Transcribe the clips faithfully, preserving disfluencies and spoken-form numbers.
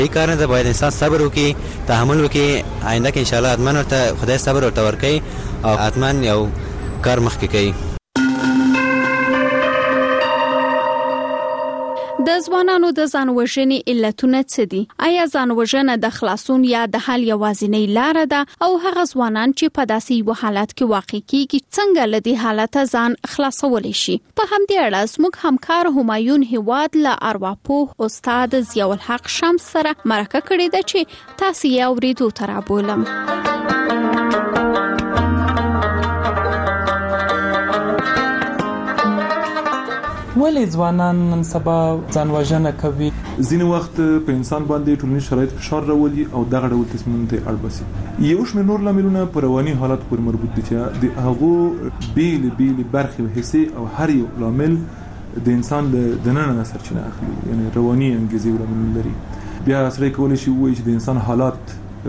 این کار نه، باید انسان صبر وکړي، تحمل وکړي، آینده کې ان شاء الله حتما ورته خدای صبر ورته ورکوي او حتما یو کار مخکې کوي. د ځوانانو د ځان وژنې علتونه څه دي؟ آیا ځان وژنه د خلاصون یا د حل یوازینۍ لار ده؟ او هغه ځوانان چې په داسې یو حالت کې واقع کیږي څنګه له دې حالته ځان خلاصولی شي؟ په همدې اړه زموږ همکار همایون هیواد له ارواپوه استاد ضیاء الحق شمس سره مرکه کړې ده چې تاسو یې اورېدو ته رابولم. ولې ځوانان نن سبا ځان وژنه کوي؟ ځینې وخت په انسان باندې ټولنیز شرایط فشار راولي او دغه ډول تصمیمونو ته اړ باسي. یو شمېر نور لاملونه په رواني حالت پورې مربوط دي چې د هغو بیلې بیلې برخې او حصې او هر یو لامل د انسان د دننه سرچینه اخلي، یعنی رواني انګیزې او لاملونه لري. بیا سره کولی شي وایي چې د انسان حالات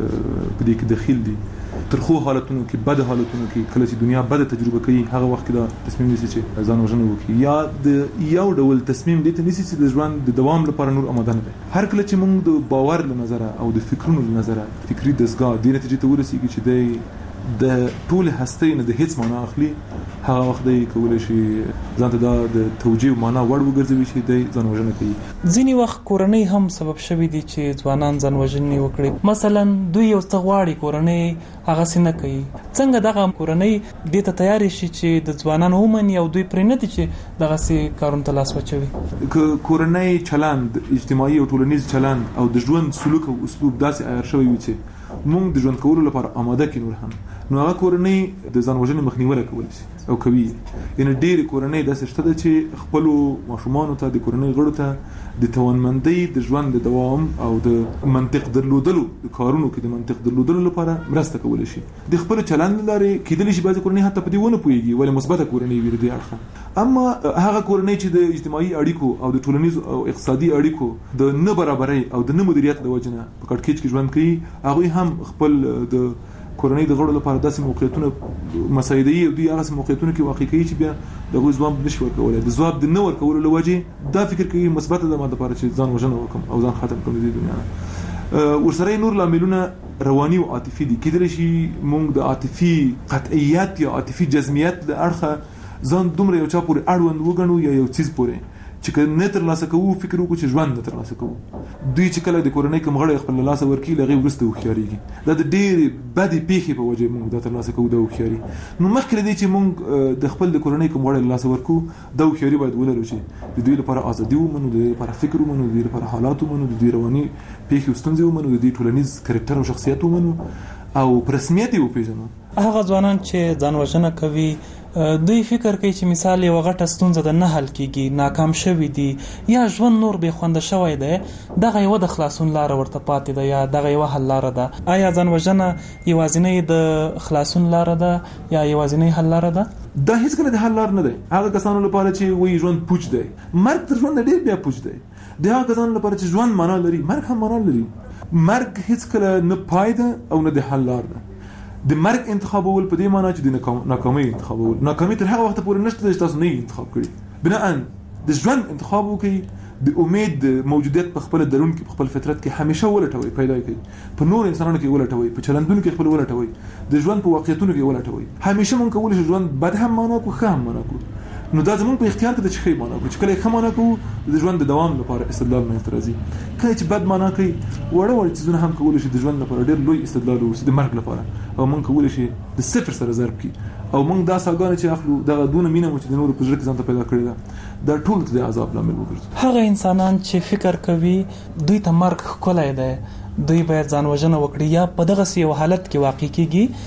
په دې کې دخیل دي. ترخو حالتونو کې، بد حالتونو کې کله چې دنیا بد تجربه کوي، هغه وخت کې دا تصمیم نیسي چې ځان وژنه وکړي، یا د یو ډول تصمیم دې ته نیسي چې د ژوند د دوام لپاره نور آماده نه دی. هر کله چې موږ د باور له نظره او د فکرونو له نظره فکری دستګاه دې نتیجې ته ورسیږي چې د د ټول هستۍ نه د هیڅ معنا اخلي، هغه وخت دی کولی شي ځان ته دا د توجیه معنا وړ وګرځوي چې دی ځان وژنه کوي. ځینې وخت کورنۍ هم سبب شوي دي چې ځوانان ځان وژنې وکړي. مثلا دوی یو څه غواړي، کورنۍ هغسې نه کوي. څنګه دغه کورنۍ دې ته تیارې شي چې د ځوانانو ومني او دوی پرې نه دي چې دغسې کارونو ته لاس واچوي؟ که کورنۍ چلند، اجتماعي او ټولنیز چلند او د ژوند سلوک او اسلوب داسې عیار شوی وي چې موږ د ژوند کولو لپاره آماده کړي نور هم، نو هغه کورنۍ د ځان وژنې مخنیوی کولی شي او کوي. یعنې ډېرې کورنۍ داسې شته ده چې خپلو ماشومانو ته، د کورنۍ غړو ته د توانمندۍ د ژوند د دوام او د منطق درلودلو د کارونو کې د منطق درلودلو لپاره مرسته کولی شي. د خپل چلند له لارې کېدلی شي بعضې کورنۍ حتی په دې ونه پوهېږي ولې مثبته کورنۍ وي د دې اړخه. اما هغه کورنۍ چې د اجتماعي اړیکو او د ټولنیز او اقتصادي اړیکو د نه برابرۍ او د نه مدیریت د وجې نه په کړکېچ کې ژوند کوي، هغوی هم خپل د کورنۍ د غړو لپاره داسې موقعیتونه مساعدوي او دوی هغسې موقعیتونه کې واقع کوي چې بیا د هغوی ځواب نشي ورکولی. د ځواب د نه ورکولو له وجې دا فکر کوي مثبته ده ما دپاره چې ځان وژنه وکړم او ځان ختم کړم د دې دنیا نه. ورسره نور لاملونه رواني او عاطفي دي. کېدلی شي موږ د عاطفي قطعیت یا عاطفي جزمیت له اړخه ځان دومره یو چا پورې اړوند وګڼو یا یو څیز پورې چې که نه ترلاسه کوو فکر وکړو چې ژوند نه ترلاسه کوو. دوی چې کله د کورنۍ کوم غړی خپل له لاسه ورکړي له هغې وروسته هوښیارېږي. دا د ډېرې بدې پیښې په وجه موږ دا ترلاسه کوو دا هوښیاري. نو مخکې له دې چې موږ د خپل د کورنۍ کوم غړی له لاسه ورکړو دا هوښیاري باید ولرو چې د دوی لپاره ازادي ومنو، د دوی لپاره فکر ومنو، د دوی لپاره حالات ومنو، د دوی رواني پیښې او ستونزې ومنو، د دوی ټولنیز کرکټر او شخصیت ومنو او په رسمیت یې وپېژنو. هغه ځوانان چې ځان وژنه کوي دوی فکر کوي چې مثال یو غټه ستونزه ده نه حل کیږي، ناکام شوي دي یا ژوند نور بې خونده شوی دی، دغه یوه د خلاصون لاره ورته پاتې ده یا دغه یوه حل لاره ده. آیا ځان وژنه یوازینۍ د خلاصون لاره ده یا یوازینۍ حل لاره ده؟ دا هیڅکله د حل لار نه دی. هغه کسانو لپاره چې وایي ژوند پوچ دی، مرګ تر ژوند ډېر بیا پوچ دی. د هغه کسانو لپاره چې ژوند معنا لري، مرګ هم معنا لري. مرګ هیڅکله نه پای ده او نه د حل لار ده. د مرګ انتخابول په دې معنی چې د ناکامۍ انتخابول، ناکامي تر هغه وخته پورې نشته چې تاسو نه انتخاب کړي. بناءً د ژوند انتخاب وکړئ، د امید د موجودیت په خپل درون کې په خپل فطرت کې همیشه ولټوي، پیدا کړئ، په نور انسانانو کې ولټوي، په چلندونو کې خپل ولټوي، د ژوند په واقعیتونو کې ولټوي. همیشه مونږ کولی شو ژوند بد هم معنا کو، ښه هم معنا کو. نو دا زموږ په اختیار کې د چې ښه معنا کو، چې کله ښه معنا کوو د ژوند د دوام لپاره استدلال منځته راځي. کله چې بد معنا کوي وړه وړه څیزونه هم کولی شي د ژوند لپاره ډېر لوی استدلال ووسي د مرګ لپاره، او موږ کولی شي د صفر سره ضرب کړي. او موږ دا ساګانې چې اخلو دغه دونه مینه مو چې د نورو په زړه کې ځان ته پیدا کړې ده دا ټول د عذاب لامل وګرځي. هغه انسانان چې فکر کوي دوی ته مرګ ښکلی دی، دوی باید ځان وژنه وکړي یا په دغسې یو حالت کې واقع کېږي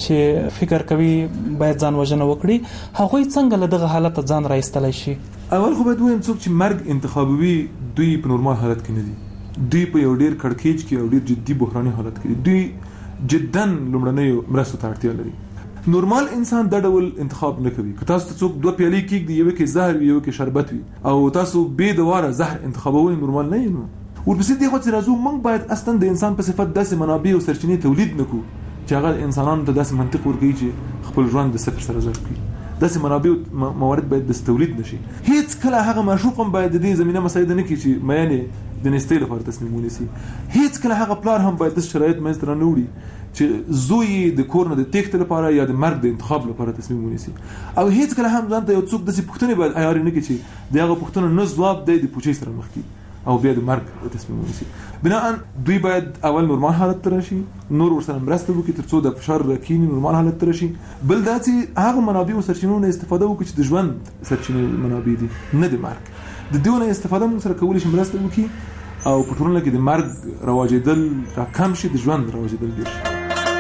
چې فکر کوي باید ځان وژنه وکړي، هغوی څنګه له دغه حالته ځان را ایستلی شي؟ اول خو باید ووایم څوک چې مرګ انتخابوي دوی په نورمال حالت کې نه دي، دوی په یو ډېر کړکېچ کې او ډېر جدي بحراني حالت کې دي، دوی جدا لومړنیو مرستو ته اړتیا لري. نورمال انسان دا ډول انتخاب نه کوي. که تاسو ته څوک دوه پیالې کېږدي، یوه کې زهر وي یوه کې شربت وي او تاسو بې دواره زهر انتخابوئ، نورمال نه یې. نو ورپسې دې خوا چې راځو، موږ باید اصلا د انسان په صفت داسې منابع او سرچینې تولید نه کړو چې هغه انسانانو ته داسې منطق ورکوي چې خپل ژوند د صفر سره ضرب کړي. داسې منابع او موارد باید داسې تولید نشي. هیڅ کله هغه معشوق هم باید د دې زمینه مساعده نه کړي چې میانې د نستې لپاره تصمیم ونیسي. هیڅ کله هغه پلار هم باید د شرایط منځ ته رانوړي چې زوی د کور نه د تېښتې لپاره یا د مرګ د انتخاب لپاره تصمیم ونیسي. او هیڅ کله هم ځان ته یو څوک داسې پوښتنې باید عیار نه کړي چې د هغه پوښتنو نه ځواب دی د پوچۍ سره مخ کړي او بیا د مرګ تصمیم ونیسي. بناء دوی باید اول نورمال حالت ته راشي، نور ورسره مرسته وکړي تر څو د فشار راکیني نورمال حالت ته راشي. بل دا چې هغه منابع او سرچینو نه استفاده وکړي چې د ژوند سرچینې منابع دي، نه د مرګ. د دې نه استفاده موږ سره کولی شي مرسته وکړي او په ټولنه کې د مرګ رواجېدل را کم شي، د ژوند رواجېدل ډېر شي.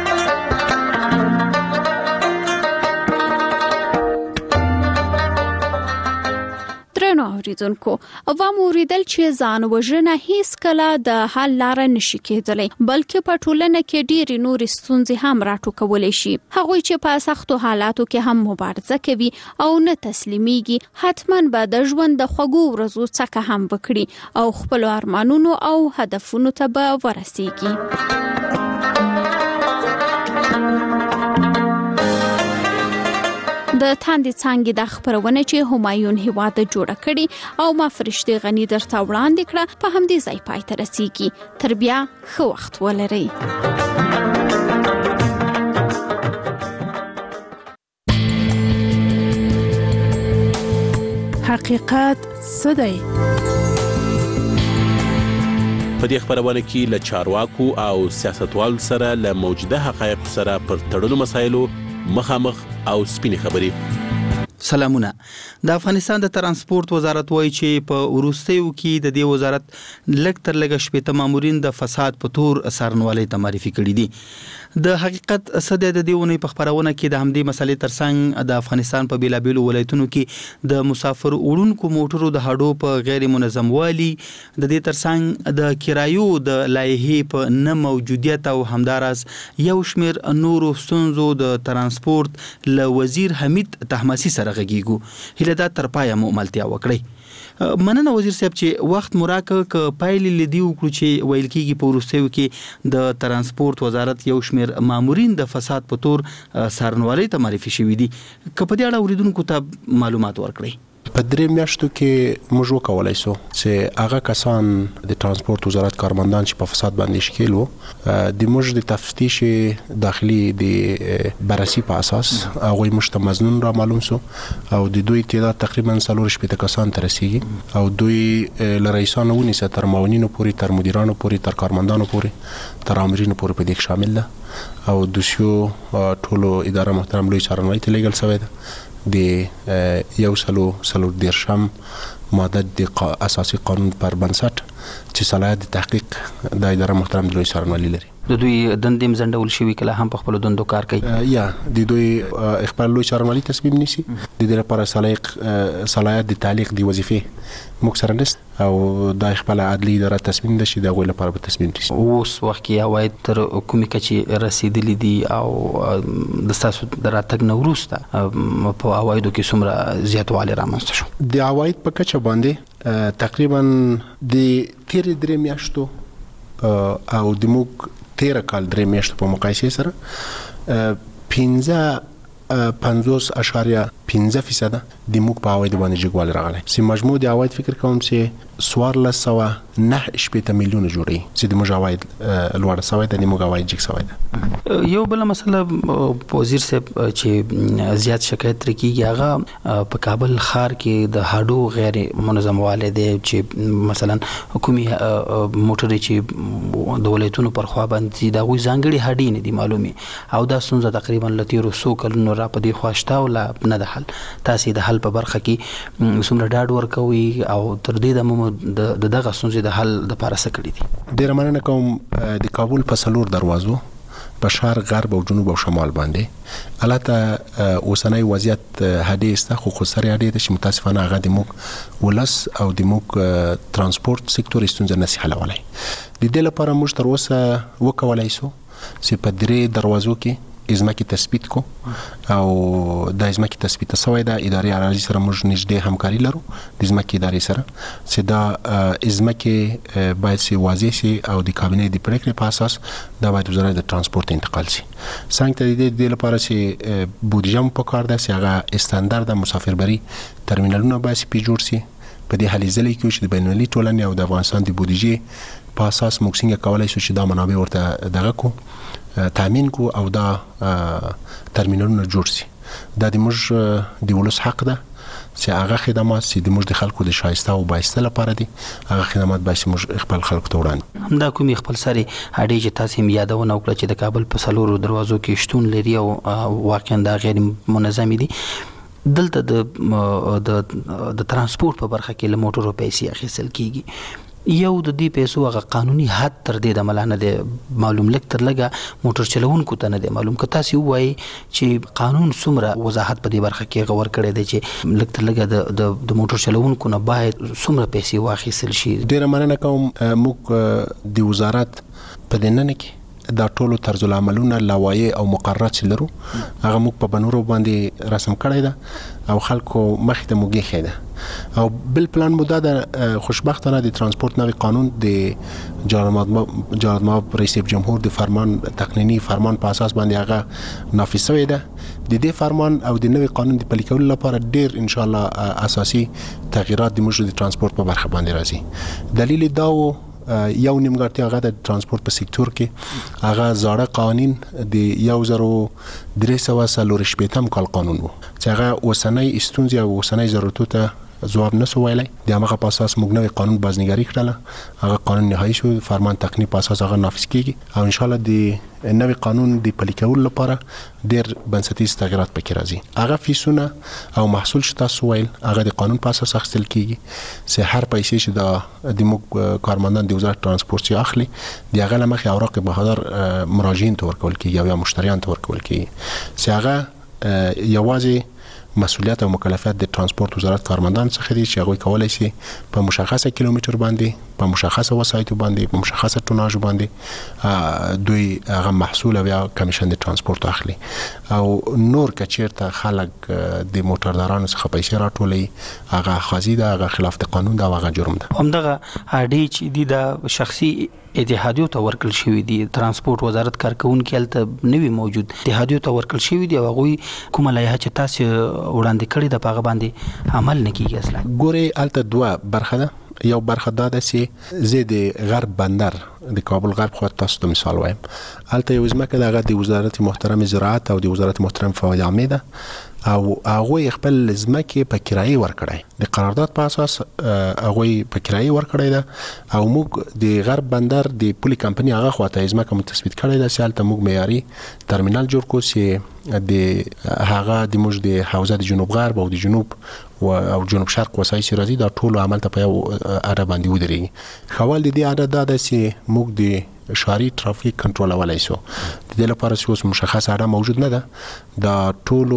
درنو اوریدونکو، عوام اوریدل چې ځان وژنه هیڅ کله د حل لاره نشي کېدلی، بلکې په ټولنه کې ډېرې نورې ستونزې هم راټوکولی شي. هغوی چې په سختو حالاتو کې هم مبارزه کوي او نه تسلیمیږي، حتما به د ژوند د خوږو ورځو څخه هم وکړي او خپلو ارمانونو او هدفونو ته به ورسیږي. د تاندې څانګې د خبرونه چې همایون هیواد جوړه کړي او ما فرشتي غنی درته وړاندې کړه په همدې ځای پای ته رسیږي. تر بیا ښه وخت ولرئ. حقیقت څه دی؟ په دې خبرونه کې له چارواکو او سیاستوالو سره له موجوده حقایقو سره پر تړلو مسایلو مخامخ او سپینې خبرې. سلامونه. د افغانستان د ترانسپورت وزارت وایي چې په وروستیو کې د دې وزارت لږ تر لږه شپېته مامورین د فساد په تور څارنوالۍ ته معرفي کړي دي. د حقیقت څه دی؟ د دې اونۍ په خبرونه کې د همدې مسلې ترڅنګ د افغانستان په بیلابیلو ولایتونو کې د مسافر وړونکو موټرو د هډو په غیر منظم والي، د دې ترڅنګ د کرایو د لایحې په نه موجودیت او همداراز یو شمېر نورو ستونزو د ترانسپورت له وزیر حمید طهماسي سره غږیږو. هیله ده تر پایه مو ملتیا وکړئ. مننه وزیر صاحب چې وخت مراکه ک پایلې لیدي وکړو چې ویل کېږي په وروستیو کې د ترانسپورت وزارت یو شمېر مامورین د فساد په تور څارنوالۍ ته معرفي شوي دي. که په دې اړه اوریدونکو ته معلومات ورکړئ. په درې میاشتو کې موږ وکولای شو چې هغه کسان د ترانسپورت وزارت کارمندان چې په فساد باندې شکیل وو د موږ د تفتیش داخلي د بررسي په اساس هغه موږ ته مزنون را معلوم شو او د دوی تعداد تقریبا څلور شپېته کسان ته رسیږي او دوی له رئیسانو ونیسه تر معاونینو پورې، تر مدیرانو پورې، تر کارمندانو پورې، تر امرینو پورې په دې شامل ده او دوسیو ټولو اداره محترم لوی څارنوالۍ ته لیږل شوی ده. د یو سلو سلو دیرشم ماده د اساسي قانون پر بنسټ چې صلاحیت د تحقیق د اداره محترم لوی څارنوالۍ لري. د دوی دندې مزنډول شوي کله هم په خپل دندو کار کوي یا د دوی خپل لوی څارنوالۍ تصمیم نیسي. د دې لپاره صلاحیت صلاحیت د تعلیق د وظیفې موږ سره نشته او د خپل عدلي اداره تصمیم ده چې د هغوی لپاره به تصمیم نیسي. اوس وخت کې عواید تر کومې کچې رسېدلي دي او د ستاسو د راتګ نه وروسته په عوایدو کې څومره زیاتوالی رامنځته شو؟ د عواید په کچه باندې تقریبا د تېرې درې میاشتو او د موږ تیره کال درې میاشتو په مقایسې سره پنځه پنځوس اشاریه پنځه فیصده د موږ په عواید باندې جګوالی راغلی چې مجموع د عواید فکر کوم چې څوارلس سوه نهه شپېته میلیونه جوړوي چې د موږ عواید لوړه سوی ده، د موږ عواید جګ سوی ده. یو بله مسله وزیر صاحب چې زیات شکایت ترې کېږي هغه په کابل ښار کې د هډو غیر منظم والی دی چې مثلا کومې موټرې چې د ولایتونو پر خوا باندې دي د هغوی ځانګړي هډې نه دي معلومې او دا ستونزه تقریبا له تېرو څو کلونو را په دې خوا شته او لا نه ده حل. تاسې د حل په برخه کې څومره ډاډ ورکوي او تر دې دمه د دغه ستونزې د حل دپاره څه کړي دي؟ ډېره مننه کوم. د کابل په څلور دروازو په شرق، غرب او جنوب او شمال باندې البته اوسنی وضعیت هډې شته خو خسرې هډې ده چې متاسفانه هغه د موږ ولس او د موږ ترانسپورت سکتور ستونزه نشي حلولی. د دې لپاره موږ تر اوسه وکولای شو چې په درې دروازو کې ځمکې تثبیت کو او د ځمکې تثبیت شوی ده. ادارې اراضي سره موږ نږدې همکاري لرو د ځمکې ادارې سره چې دا ځمکې باید چې واضح شي او د کابینې د پرېکړې په اساس دا باید وزارت د ترانسپورت انتقال شي. څنګه ته د دې لپاره چې بودیجه مو پکار ده چې هغه استاندارد مسافربري ترمینالونه باید پې جوړ شي په دې هلې ځلې کې چې د بینالمللي ټولنې او د افغانستان د بودیجې په اساس موږ څنګه کولای شو چې دا منابع ورته دغه کو تامین کو او دا ترمینالونه جوړ شي. دا د موږ د ولس حق ده چې هغه خدمات چې د موږ د خلکو د شایسته او بایسته لپاره دي هغه خدمات باید موږ خپل خلکو ته وړاندې. همدا کومې خپل سري اړې چې تاسو یې یادونه وکړه چې د کابل په څلورو دروازو کې شتون لري او واقعا دا غیر منظم دي. دلته د د ترانسپورت په برخه کې له موټرو پیسې اخیستل کیږي. یو د دې پیسو هغه قانوني حد تر دې د ملانه د معلوم لک تر لګه موټر چلوونکو ته نه دی معلوم. که تاسو وایي چې قانون څومره وضاحت په دې برخه کې غور کړی دی چې لک تر لګه د د موټر چلوونکو نه باید څومره پیسې واخیستل شي. ډیره مننه کوم. موږ د وزارت په دننه کې دا ټولو طرز العملونه لوایح او مقررات چې لرو هغه موږ په بنورو باندې رسم کړی ده او خلکو مخې ته موږ یې ده او بل پلان مو دا د خوشبختانه د ترانسپورت نوی قانون د جلال مآب رئیس جمهور د فرمان تقنینی فرمان په اساس باندې هغه نافذ شوی ده. د دې فرمان او د نوی قانون د پلي کولو لپاره ډیر ان شاء الله اساسي تغیرات د موږ د ترانسپورت په برخه باندې راځي. دلیل دا و یو نیمګړتیا هغه د ترانسپورت په سکتور کې هغه زاړه قوانین د یو زرو درې سوه څلور شپېتم کال قانون و چې هغه اوسنۍ ستونزې او اوسنۍ ضرورتو ته ځواب نسو ویلی. د همغه په اساس موږ نوی قانون بازنګاري کړله هغه قانون نهایي شو فرمان تقنیني په اساس هغه نافذ کیږي او ان شاء الله د نوی قانون د پلي کولو لپاره ډیر بنسټیز تغیرات پکې راځي. هغه فیسونه او محصول چې تاسو ویل هغه د قانون په اساس اخیستل کیږي چې هر پیسې چې د د موږ کارمندان د وزارت ترانسپورت چې اخلي د هغه لمخې اوراق بهادر مراجعین ته ورکول کیږي او یا مشتریان ته ورکول کیږي چې هغه یوازې مسؤلیت او مکلفیت د ترانسپورت وزارت کارمندان څخه دي چې هغوی کولای شي په مشخصه کیلومتر باندې په مشخصه وسایطو باندې په مشخصه ټوناژ باندې دوی هغه محصول او یا کمیشن د ترانسپورت اخلي او نور کچیرته خلک د موټردارانو څخه پیسې راټولي هغه خاصی ده هغه خلاف د قانون ده هغه جرم ده. همدغه اړې چې دي د شخصي اتحادیو ته ورکل شوی دي ترانسپورت وزارت کارکونکو هلته نوی موجود اتحادیو ته ورکل شوی دي او هغه کومه لایحه چې تاسو وړاندې کړی د پاغه باندې عمل نه کیږي. اصلا ګوري هلته دوه برخه ده. یو برخه دا ده چې زه د غرب بندر د کابل غرب خو تاسو ته مثال وایم هلته یو ځمکه دغه د وزارت محترم زراعت او د وزارت محترم فواد عامه ده او هغه خپل ځمکه په کرایه ورکړی د قرارداد په اساس هغه په کرایه ورکړی ده او موږ د غرب بندر د پولي کمپنی هغه خواته ځمکه متثبت کړی ده چې هلته موږ معیاري ترمینال جوړ کړو چې د هغه د موږ د حوزه د جنوب غرب او د جنوب او جنوب شرق وسایل چې راځي دا ټول عمل ته په یو اړه باندې ودرېږي. خوال د دې اړه دا ده چې موږ د شاري ترافیک کنټرول ولای شو د دې لپاره چې اوس مشخص اړه موجود نه ده دا ټولو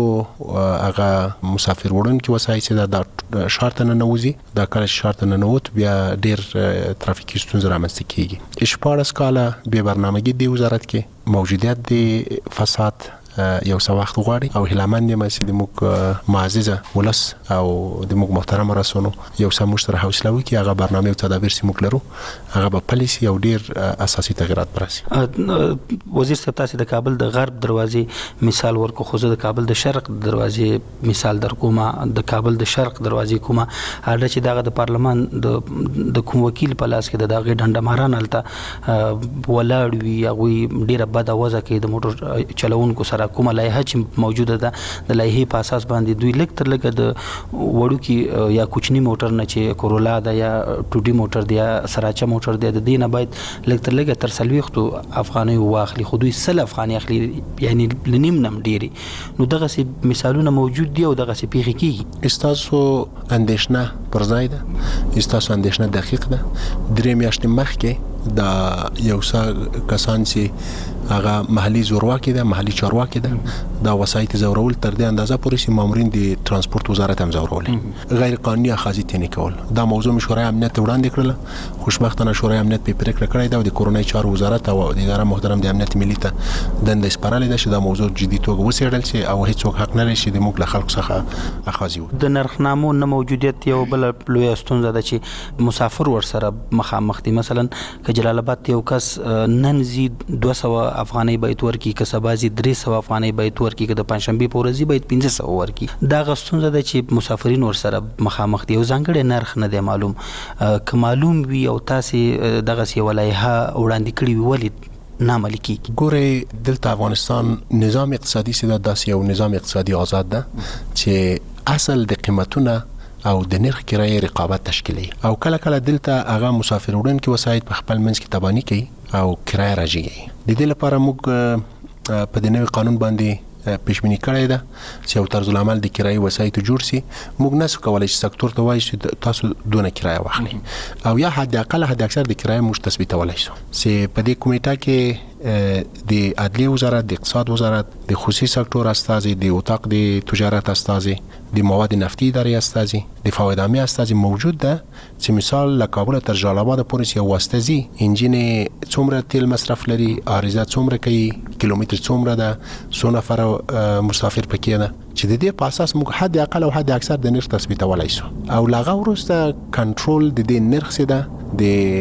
هغه مسافر وړونکي وسایل چې دا شارت نه نوځي دا کله شارت نه نووت بیا ډیر ترافیکي ستونزې رامنځته کیږي. شپاړس کاله بې برنامه‌ګي د وزارت کې موجودیت د فساد یو څه وخت غواړي او هیلمن یم چې د موږ معززه ولس او د موږ محترم رسونو یو څه مشترک حوصله وکړي هغه برنامه او تدابیر چې موږ لرو هغه په پالیسي او ډیر اساسي تغیرات براسي. وزیر صاحب تاسو د کابل د غرب دروازې مثال ورکو خو زه د کابل د شرق دروازې مثال در کوم د کابل د شرق دروازې کومه اړه چې دغه د پارلمان د د کوم وکیل په لاس کې دغه ډنډماران الته ولاړ وی هغه ډیره بد اوازه کې د موټر چلوونکو سره کومه لایحه چې موجوده ده د لایحې په اساس باندې دوی لک تر لګه د وړو کې یا کوچنی موټر نه چې کورولا ده یا ټوډي موټر دی یا سراچا موټر دی د دینه باید لک تر لګه تر سلويختو افغاني واخلي خو دوی سل افغاني اخلي یعنی لنیم نم ډيري نو دغه سي مثالونه موجود دي او دغه سي پیخي کیږي. استاسو اندیشنه پر ځای ده استاسو اندیشنه دقیق ده درې میاشتې مخکې دا یو څه کسان چې هغه محلي زورواکي ده محلي چارواکي ده دا وسایت زورول تر دې اندازه پورې چې مامورین د ترانسپورت وزارت هم زورول غیر قانوني اخاذي تنه کول دا موضوع شورای امنیت وړاندې کړل. خوشبختانه شورای امنیت په پریکړه کړې ده او د کورونای چارو وزارت او د اداره محترم د امنیت ملي ته دنده سپارلې ده چې دا موضوع جدي توګه وڅېړل شي او هیڅوک حق نه لري چې د موږ له خلکو څخه اخاذي وي. د نرخنامو نه موجودیت یو بل لوی ستونزه ده چې مسافر ور سره مخامخ دي. مثلا ک جلال آباد یو کس نن زی دوه سوه افغانۍ باید ورکړي، که سبازي درې سوه افغانۍ باید ورکړي، که د پنځشنبې په ورځ باید پنځه سوه ورکړي. دغه ستونزه ده چې مسافرین ورسره مخامخ دي او ځانګړی نرخ نه دی معلوم. که معلوم وي او تاسې دغسې یوه لایحه وړاندې کړې وي ولې نه عملي کېږي؟ ګورئ دلته افغانستان نظام اقتصادي چې ده داسې یو نظام اقتصادي آزاد ده چې اصل د قیمتونه او د نرخ کرایې رقابت تشکیلوي او کله کله دلته هغه مسافر وړونکي وسایط په خپل منځ کې تباني کوي او کرایه راجګوي. د دې لپاره موږ په د نوي قانون باندې پیشبینی کړی ده چې یو طرز العمل د کرایي وسایطو جوړ سي. موږ نسو کولی چې سکتور ته وایو چې تاسو دونه کرایه واخلئ او یا حد اقل حد اکثر د کرایه موږ تثبیتولی شو. چې په دې کمیټه کې د عدلیه وزارت، د اقتصاد وزارت، د خصوصي سکتور استازي، د اتاق د تجارت استازي، د مواد نفتي ادارې استازي، د فواید عامه استازي موجود ده چې مثال له کابل تر جلال آباد پورې یو واسطه ځي، انجین څومره تیل مصرف لري، عارضه څومره کوي، کیلومتر څومره ده، څو نفر مسافر پکې ده، چې د دې په اساس موږ حد اقل او حد اکثر د نرخ تثبیتولی شو او له هغه وروسته کنټرول د دې نرخ څه ده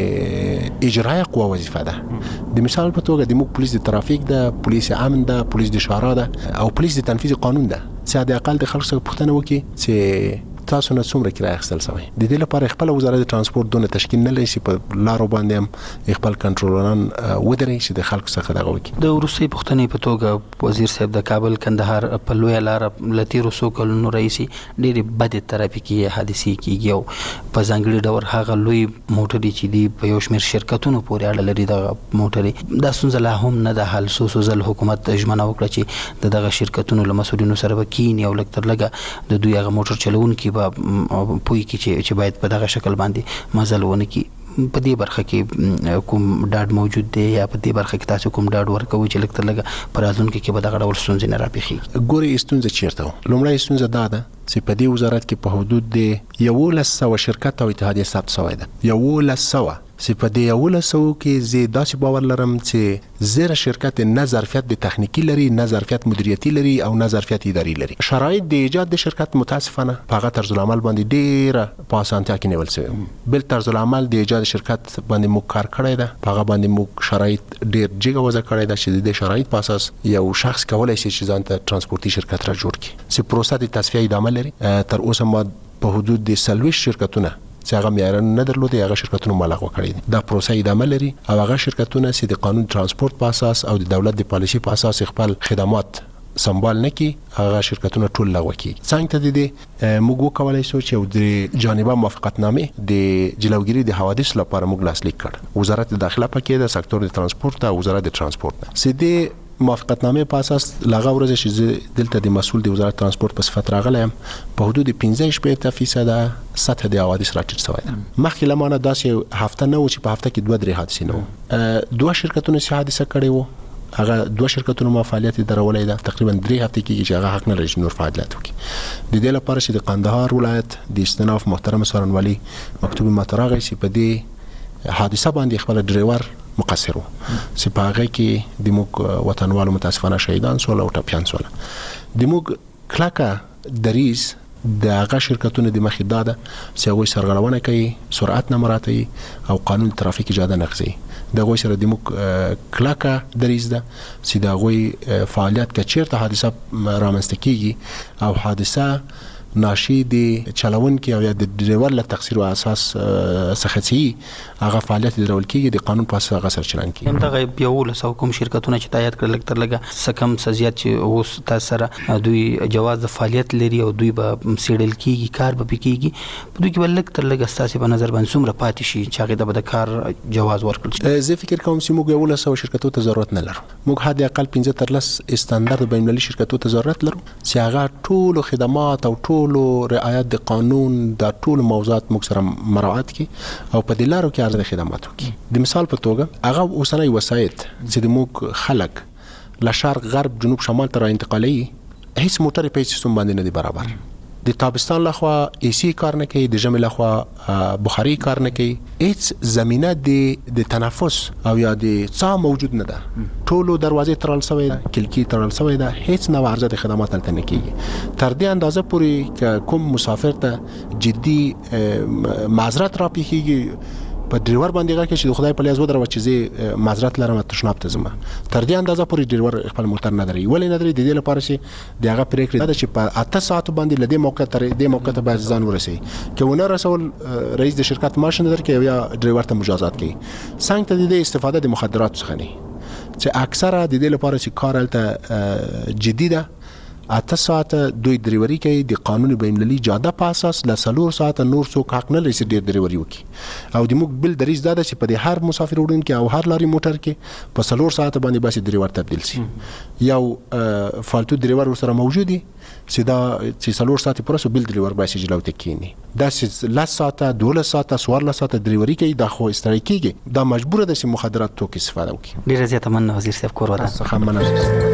د اجرایه قوه وظیفه ده. د مثال په توګه د موږ پولیس د ترافیک ده، پولیس امن ده، پولیس د شارع ده او پولیس د تنفیذ قانون ده چې د اقل د خلکو څخه پوښتنه وکړي چې تاسو نه څومره کرایه اخیستل شوی. د دې لپاره خپل وزارت د ترانسپورت دونه تشکیل نه لري چې په لارو باندې هم خپل کنټرولران ودري چې د خلکو څخه دغه وکړي. د وروستۍ پوښتنې په توګه وزیر صاحب د کابل کندهار په لویه لاره له تېرو څو کلونو راهیسې ډېرې بدې ترافیکي حادثې کېږي او په ځانګړي ډول هغه لوی موټرې چې دي په یو شمېر شرکتونو پورې اړه لري دغه موټرې. دا ستونزه لا هم نه ده حل. څو څو ځل حکومت ژمنه وکړه چې د دغه شرکتونو له مسؤلینو سره به کیني او لږ تر لږه د دوی هغه موټر چلوونکي به پوي کې چې چې باید په دغه شکل باندې مزل ونه کړي. په دې برخه کې کوم ډاډ موجود دی یا په دې برخه کې تاسو کوم ډاډ ورکوئ چې لږ تر لږه په راتلونکي کې به دغه ډول ستونزې نه راپېښېږي؟ ګورئ ستونزه چیرته وه. لومړی ستونزه دا ده چې په دې وزارت کې په حدود د یولس سوه شرکت او اتحادیه ثبت شوی ده. یولس سوه چې په دې یولس سوو کې زه داسې باور لرم چې زیره شرکت نه ظرفیت د تخنیکي لري، نه ظرفیت مدیریتي لري او نه ظرفیت اداري لري. شرایط د ایجاد د شرکت متاسفانه په هغه طرز العمل باندې ډېره په اسانتیا کې نیول شوی. بل طرز العمل د ایجاد شرکت باندې موږ کار کړی ده، په هغه باندې موږ شرایط ډېر جګه وضع کړی ده چې د شرایط په اساس یو شخص کولی شي چې ځان ته ترانسپورتي شرکت را جوړ کړي. چې پروسه د تصفیه ادامه لري. تر اوسه ما په حدود د څلوېښت شرکتونه چې هغه معیارونه نه درلودي هغه شرکتونو ملغوه کړي دي. دا پروسه ادامه لري او هغه شرکتونه چې د قانون ترانسپورت په اساس او د دولت د پالیسي په اساس خپل خدمات سمبال نه کی هغه شرکتونه ټول لغوه کی. څنګه ته دي موږ وکولای شو چې د جانبه موافقتنامه د جلوګیری د حوادث لپاره موږ لاسلیک کړ. وزارت داخله پکې د سکتور د ترانسپورت او وزارت د ترانسپورت سیدی موافقتنامه په اساس لغه ورځ چې دلته د مسول د وزارت ترانسپورت په صفت راغلم په حدود پنځه شپږ فیصد سطح د حوادث راټیټ شوی ده. مخکې لمانه داسې هفته نه و چې په هفته کې دوه درې حادثې نه و. دوه شرکتونه چې حادثه کړې وو هغه دوه شرکتونو ما فعالیت درولې ده تقریبا درې هفته کې چې هغه حق نه لري نور فعالیت وکړي. د دې لپاره چې د قندهار ولایت د استناف محترم څارنوالي مکتوب متراغی چې په دې حادثه باندې خپل ډرایور مقصر وو چې په هغه کې د موږ وطنوالو متاسفانه شهیدان سول او ټپیان سول. د موږ کلکه دریز د هغه شرکتونو د مخې دا ده چې هغوی سرغړونه کوي، سرعت نه مراعتوي او قانون ترافیک اجازه نه اخلي. د هغوی سره د موږ کلکه دریز ده چې د هغوی فعالیت که چیرته حادثه رامنځته کیږي او حادثه ناشي د چلوونکي او یا د ډرایور له تقصیر او اساس څخه چې هغه فعالیت درول کیږي د قانون په اساس هغه سر چلن کیږي. هم دغه یولس سوه کوم شرکتونه چې تایید کړل لږ تر لږه څه کم څه زیات چې اوس تاسو سره دوی جواز د فعالیت لري او دوی به څېړل کیږي، کار به پکې کیږي، په دوی کې به لږ تر لږه ستاسې په نظر باندې څومره پاتې شي چې هغې ته به د کار جواز ورکړل شي؟ زه فکر کوم چې موږ یولس سوه شرکتو ته ضرورت نه لرو. موږ حد اقل پنځه تر لس استاندارد بین المللي شرکتو ته ضرورت لرو چې هغه ټولو خدمات او ټولو رعایت د قانون د ټول موضوعات موږ سره مراعات کی او په دې لارو کې ارزښت خدمات وکړي. د مثال په توګه هغه اوسنۍ وسایط چې د موږ خلک له شرق غرب جنوب شمال ته را انتقالي هیڅ موټر په هیڅ سیستم باندې نه دی برابر. د تابستان لخوا ای سی کار نه کوي، د ژمي لخوا بخاري کار نه کوي، هیڅ زمینه د د تنفس او یا د څا موجود نه ده. ټولو دروازې تړل شوی ده، کلکې تړل شوی ده، هیڅ نوع عرضه خدمات هلته نه کیږي. تر دې اندازه پورې که کوم مسافر ته جدي معذرت راپېښېږي په ډریور باندې هغه کې چې خدای په لیاز ودرو چې زه معذرت لرم تشناب ته زما تر دې اندازه پورې ډریور خپل موټر نه دري ولې نه دري د دې لپاره چې د هغه پریکړه ده چې په اته ساعت باندې لدې موقع تر دې موقع ته باید ځان ورسي که ونه رسول رئیس د شرکت ماشین درکې یا ډریور ته مجازات کوي څنګه ته د استفاده د مخدرات څخه نه چې اکثره د دې لپاره چې کار الته جدي ده اته ساعت دوی دریوري کوي د قانون بین المللي جاده په اساس ل څلور ساعت نور څوک حق نه لري چې ډیر دریوري وکړي او د موږ بل دریز دا چې په هر مسافر وړونکي او هر لاري موټر کې په څلور ساعت باندې باسي دریور تبدیل شي یو فالتو دریور سره موجودي چې دا چې څلور ساعت پرسو بل دریور باسي جلوته کینی دا چې ل ساعت دوله ساعت سوار ل ساعت دریوري کوي دا خو استرایکیږي دا مجبور ده چې مخدرات توکي استفاده وکړي. ډیر زیاته من وزیر صاحب کور ودا څخه مننه.